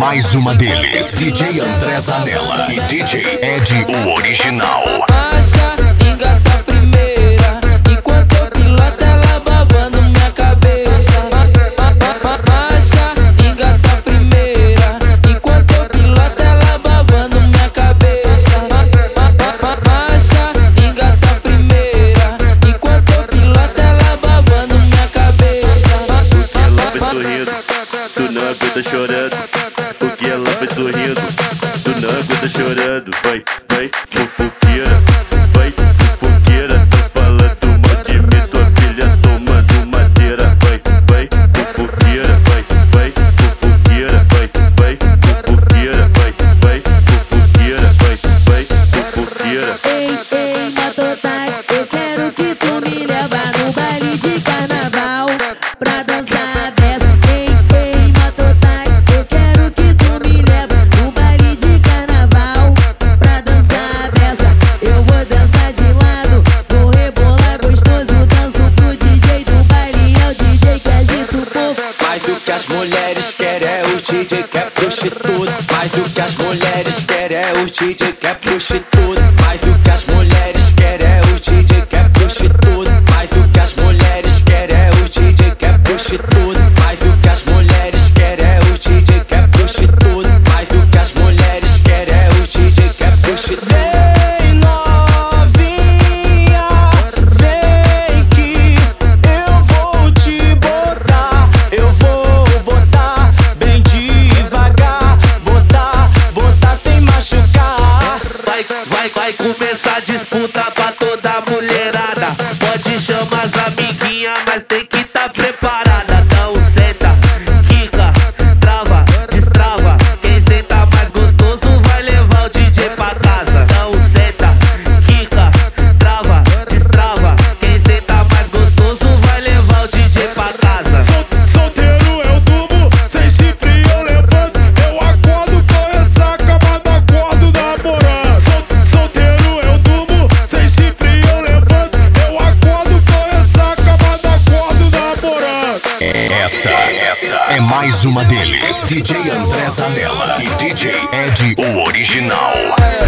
mais uma deles. DJ André Zanella e DJ Ed, o original. Marcha, engata a primeira, enquanto eu piloto ela babando minha cabeça. Marcha, engata a primeira, enquanto eu piloto ela babando minha cabeça. Marcha, engata a primeira, enquanto eu piloto ela babando minha cabeça. Tu não aguenta chorando, porque ela vai sorrindo. Tu não aguenta chorando, vai, fofoqueira, vai, fofoqueira. Tô falando mal de mim, tua filha tomando madeira. Vai, fofoqueira, vai, fofoqueira, vai, fofoqueira, vai, fofoqueira, vai, fofoqueira. Ei, mototáxi, eu quero que tu me leva no baile de carnaval pra dançar a beça. Ei, mototáxi, eu quero que tu me leva no baile de carnaval pra dançar a beça. Eu vou dançar de lado, vou rebolar gostoso, danço pro DJ do baile, é o DJ que agita o povo. Mais do que as mulheres querem é o DJ que é prostituto. Mais do que as mulheres querem é o DJ que é prostituto. Mais do que as mulheres querem é o DJ que é prostituto. Mais do que as mulheres querem é o DJ que é prostituto. Mais do que as mulheres querem é o DJ que é prostituto. Mais do que as mulheres querem é o DJ que é prostituto. Vem novinha, vem que eu vou te botar. Eu vou botar bem devagar, botar sem machucar. Vai começar a disputa pra toda mulherada. Pode chamar as amiguinhas, mas tem que tá preparada. Então senta, quica, trava, destrava. Quem senta mais gostoso vai levar o DJ pra casa. Então senta, quica, trava, destrava. Quem senta mais gostoso vai levar o DJ pra casa. Solteiro eu durmo, sem chifre eu levanto. Eu acordo com ressaca, mas não acordo namorando. Solteiro eu durmo, sem chifre eu levanto. Eu acordo com ressaca, mas não acordo namorando. Essa é mais uma deles. DJ André Zanella e DJ Ed, o original.